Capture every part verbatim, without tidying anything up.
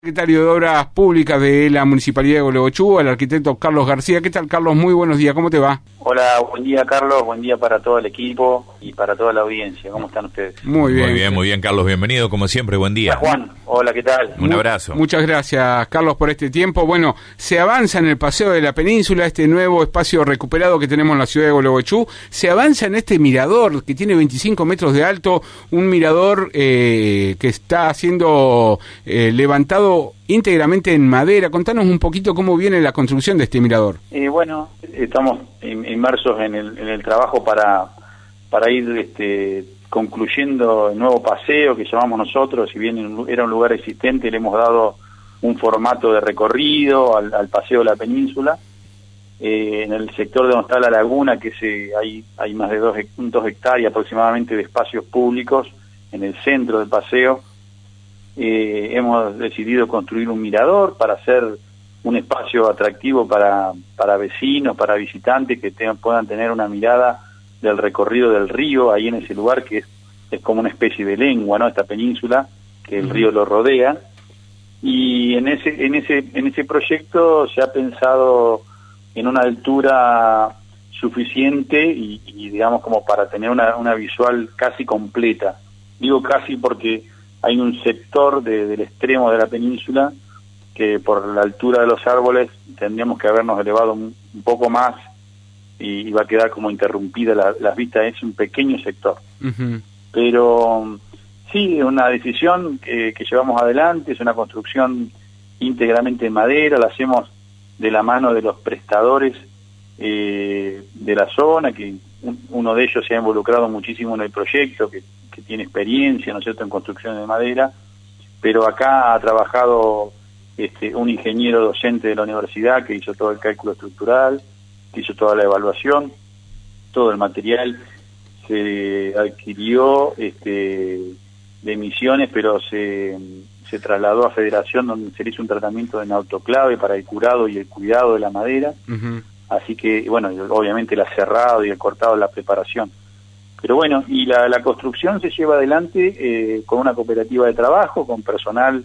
Secretario de Obras Públicas de la Municipalidad de Gualeguaychú, al arquitecto Carlos García. ¿Qué tal, Carlos? Muy buenos días, ¿cómo te va? Hola, buen día, Carlos, buen día para todo el equipo y para toda la audiencia. ¿Cómo están ustedes? Muy bien. Muy bien, muy bien, Carlos, bienvenido, como siempre, buen día. Hola, Juan, hola, ¿qué tal? Un abrazo. Muchas gracias, Carlos, por este tiempo. Bueno, se avanza en el Paseo de la Península, este nuevo espacio recuperado que tenemos en la ciudad de Gualeguaychú. Se avanza en este mirador que tiene veinticinco metros de alto, un mirador eh, que está siendo eh, levantado íntegramente en madera. Contanos un poquito cómo viene la construcción de este mirador. Eh, bueno, estamos inmersos en el, en el trabajo para, para ir este, concluyendo el nuevo paseo que llamamos nosotros. Si bien era un lugar existente, le hemos dado un formato de recorrido al, al Paseo de la Península. Eh, en el sector de donde está la laguna, que se, hay, hay más de dos, dos hectáreas aproximadamente de espacios públicos en el centro del paseo. Eh, hemos decidido construir un mirador para hacer un espacio atractivo para, para vecinos, para visitantes que tengan, puedan tener una mirada del recorrido del río ahí en ese lugar que es, es como una especie de lengua, ¿no? Esta península que el río lo rodea. Y en ese en ese en ese proyecto se ha pensado en una altura suficiente y, y digamos como para tener una, una visual casi completa. Digo casi porque hay un sector de, del extremo de la península que por la altura de los árboles tendríamos que habernos elevado un, un poco más y, y va a quedar como interrumpida la, las vistas. Es un pequeño sector. Uh-huh. Pero sí, es una decisión que, que llevamos adelante, es una construcción íntegramente en madera, la hacemos de la mano de los prestadores eh, de la zona, que un, uno de ellos se ha involucrado muchísimo en el proyecto, que que tiene experiencia, ¿no es cierto?, en construcción de madera, pero acá ha trabajado este, un ingeniero docente de la universidad que hizo todo el cálculo estructural, que hizo toda la evaluación, todo el material se adquirió este, de Misiones, pero se, se trasladó a Federación, donde se le hizo un tratamiento en autoclave para el curado y el cuidado de la madera, uh-huh. Así que, bueno, obviamente el aserrado y el cortado, la preparación. Pero bueno, y la, la construcción se lleva adelante eh, con una cooperativa de trabajo, con personal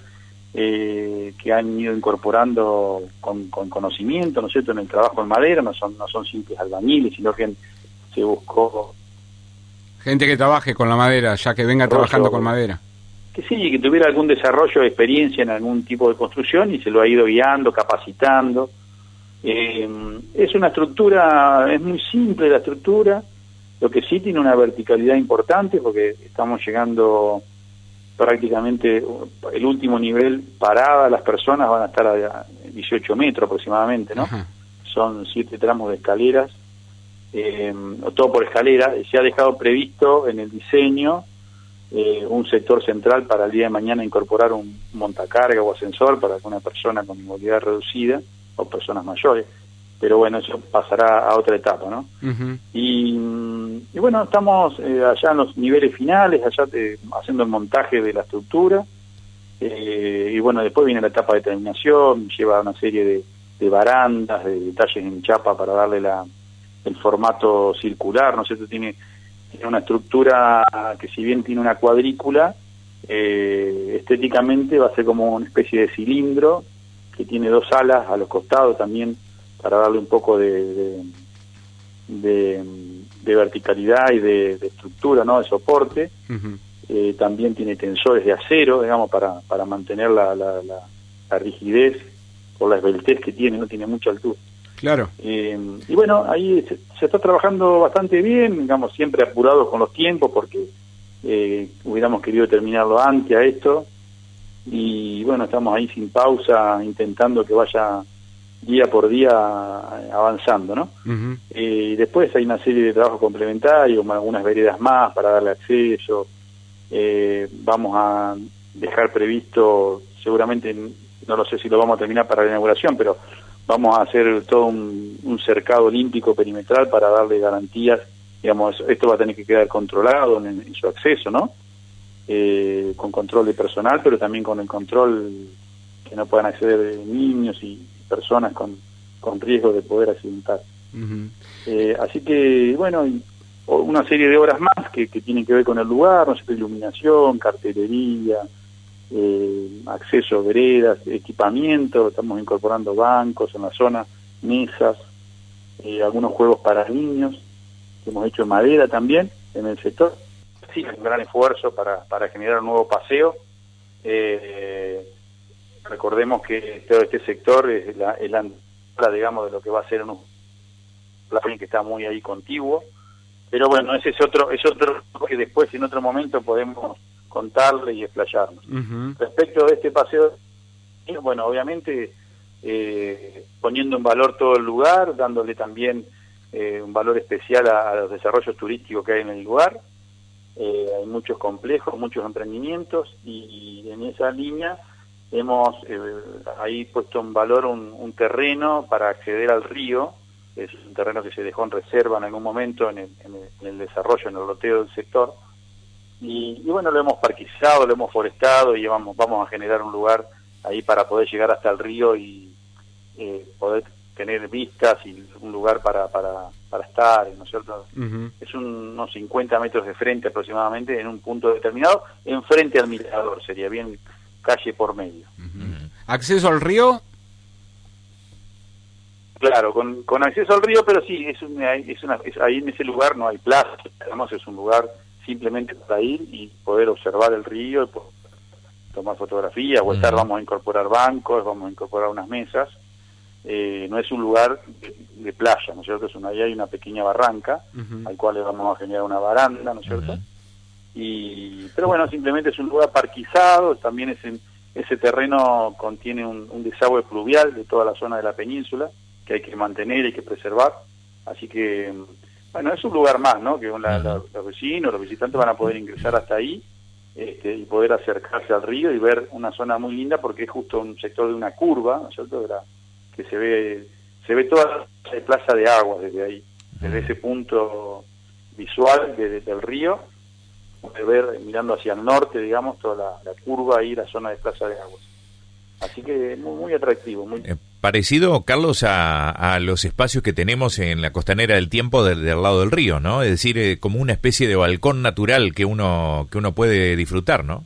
eh, que han ido incorporando con, con conocimiento, ¿no es cierto?, en el trabajo en madera. No son no son simples albañiles, sino que se buscó gente que trabaje con la madera, ya que venga trabajando con madera. Que sí, que tuviera algún desarrollo de experiencia en algún tipo de construcción y se lo ha ido guiando, capacitando. Eh, es una estructura, es muy simple la estructura. Lo que sí tiene una verticalidad importante porque estamos llegando prácticamente el último nivel parada, las personas van a estar a dieciocho metros aproximadamente, ¿no? Ajá. Son siete tramos de escaleras, eh, todo por escalera. Se ha dejado previsto en el diseño eh, un sector central para el día de mañana incorporar un montacarga o ascensor para alguna persona con movilidad reducida o personas mayores. Pero bueno, eso pasará a otra etapa, ¿no? Uh-huh. Y, y bueno, estamos eh, allá en los niveles finales, allá te, haciendo el montaje de la estructura, eh, y bueno, después viene la etapa de terminación, lleva una serie de, de barandas, de detalles en chapa para darle la, el formato circular, ¿no es cierto? Tiene, tiene una estructura que si bien tiene una cuadrícula, eh, estéticamente va a ser como una especie de cilindro, que tiene dos alas a los costados también, para darle un poco de, de, de, de verticalidad y de, de estructura, ¿no?, de soporte. Uh-huh. Eh, también tiene tensores de acero, digamos, para, para mantener la, la, la, la rigidez por la esbeltez que tiene, no tiene mucha altura. Claro. Eh, y bueno, ahí se, se está trabajando bastante bien, digamos, siempre apurados con los tiempos, porque eh, hubiéramos querido terminarlo antes a esto, y bueno, estamos ahí sin pausa, intentando que vaya día por día avanzando, ¿no? Uh-huh. Eh, y después hay una serie de trabajos complementarios, algunas veredas más para darle acceso. Eh, vamos a dejar previsto, seguramente, no lo sé si lo vamos a terminar para la inauguración, pero vamos a hacer todo un, un cercado olímpico perimetral para darle garantías. Digamos, esto va a tener que quedar controlado en, en su acceso, ¿no? Eh, con control de personal, pero también con el control que no puedan acceder niños y personas con, con riesgo de poder accidentar. Uh-huh. Eh, así que, bueno, una serie de obras más que, que tienen que ver con el lugar, no sé, iluminación, cartelería, eh, acceso a veredas, equipamiento, estamos incorporando bancos en la zona, mesas, eh, algunos juegos para niños, que hemos hecho en madera también en el sector. Sí, un gran esfuerzo para, para generar un nuevo paseo. Eh, recordemos que todo este sector es la, es la digamos, de lo que va a ser un plan que está muy ahí contiguo. Pero bueno, ese es otro, es otro que después en otro momento podemos contarle y explayarnos. Uh-huh. Respecto de este paseo, bueno, obviamente eh, poniendo en valor todo el lugar, dándole también eh, un valor especial a, a los desarrollos turísticos que hay en el lugar. Eh, hay muchos complejos, muchos emprendimientos, y, y en esa línea hemos eh, ahí puesto en valor un, un terreno para acceder al río. Es un terreno que se dejó en reserva en algún momento en el, en el, en el desarrollo, en el loteo del sector. Y, y bueno, lo hemos parquizado, lo hemos forestado y vamos, vamos a generar un lugar ahí para poder llegar hasta el río y eh, poder tener vistas y un lugar para para, para estar, ¿no es cierto? Uh-huh. Es un, unos cincuenta metros de frente aproximadamente en un punto determinado, enfrente al mirador, sería bien calle por medio. Uh-huh. ¿Acceso al río? Claro, con, con acceso al río, pero sí, es, un, es una, es, ahí en ese lugar no hay plaza, digamos, es un lugar simplemente para ir y poder observar el río, y poder tomar fotografías, o estar, uh-huh. Vamos a incorporar bancos, vamos a incorporar unas mesas. Eh, no es un lugar de, de playa, ¿no es cierto? Es una, ahí hay una pequeña barranca, uh-huh. Al cual le vamos a generar una baranda, ¿no es cierto? Uh-huh. Y, pero bueno, simplemente es un lugar parquizado, también es en, ese terreno contiene un, un desagüe pluvial de toda la zona de la península, que hay que mantener, hay que preservar, así que, bueno, es un lugar más, ¿no? Que la, la, los vecinos, los visitantes van a poder ingresar hasta ahí, este, y poder acercarse al río y ver una zona muy linda, porque es justo un sector de una curva, ¿no es cierto?, de la, que se ve se ve toda la plaza de aguas desde ahí, desde ese punto visual de, desde el río, de ver mirando hacia el norte, digamos, toda la, la curva ahí, la zona de plaza de aguas. Así que muy, muy atractivo. Muy... Eh, parecido, Carlos, a, a los espacios que tenemos en la costanera del Tiempo del, del lado del río, ¿no? Es decir, eh, como una especie de balcón natural que uno que uno puede disfrutar, ¿no?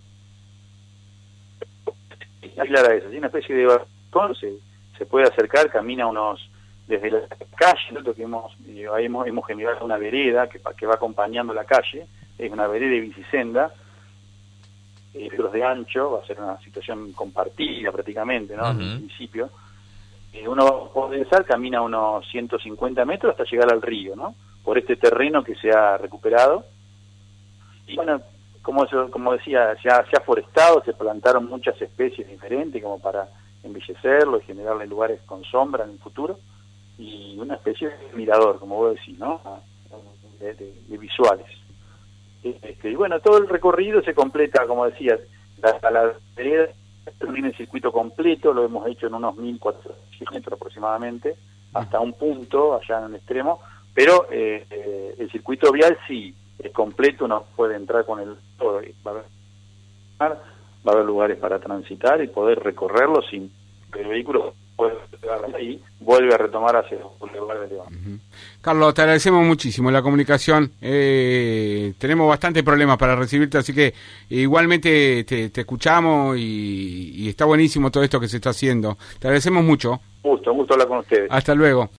Aclara eso, es una especie de balcón, se, se puede acercar, camina unos desde la calle, ¿no? Que hemos, ahí hemos, hemos generado una vereda que, que va acompañando la calle, es una vereda de bicisenda, metros de ancho, va a ser una situación compartida prácticamente, ¿no? Uh-huh. En principio. Eh, uno puede empezar, camina unos ciento cincuenta metros hasta llegar al río, ¿no? Por este terreno que se ha recuperado. Y bueno, como, eso, como decía, se ha, se ha forestado, se plantaron muchas especies diferentes como para embellecerlo y generarle lugares con sombra en el futuro. Y una especie de mirador, como vos decís, ¿no? De, de, de visuales. Este, y bueno, todo el recorrido se completa, como decía, la, la vereda termina el circuito completo, lo hemos hecho en unos mil cuatrocientos metros aproximadamente, hasta un punto allá en el extremo, pero eh, eh, el circuito vial sí es completo, uno puede entrar con el todo, va a haber, va a haber lugares para transitar y poder recorrerlo sin que el vehículo pueda llegar ahí, vuelve a retomar hacia el lugar de León. Uh-huh. Carlos, te agradecemos muchísimo la comunicación. Eh, tenemos bastante problemas para recibirte, así que igualmente te, te escuchamos y, y está buenísimo todo esto que se está haciendo. Te agradecemos mucho. Un gusto, un gusto hablar con ustedes. Hasta luego.